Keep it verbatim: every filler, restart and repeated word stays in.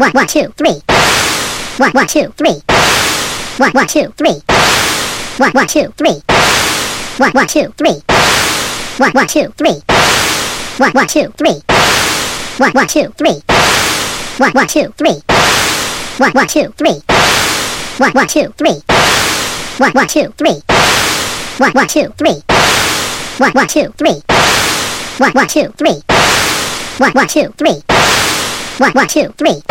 One, one, two, three. One, one, two, three. One, one, two, three. One, one, two, three. One, one, two, three. One, one, two, three. One, one, two, three. One, one, two, three. One, one, two, three. One, one, two, three. One, one, two, three. One, one, two, three. One, one, two, three. One, one, two, three. One, one, two, three. One, one, two, three. One, one, two, three.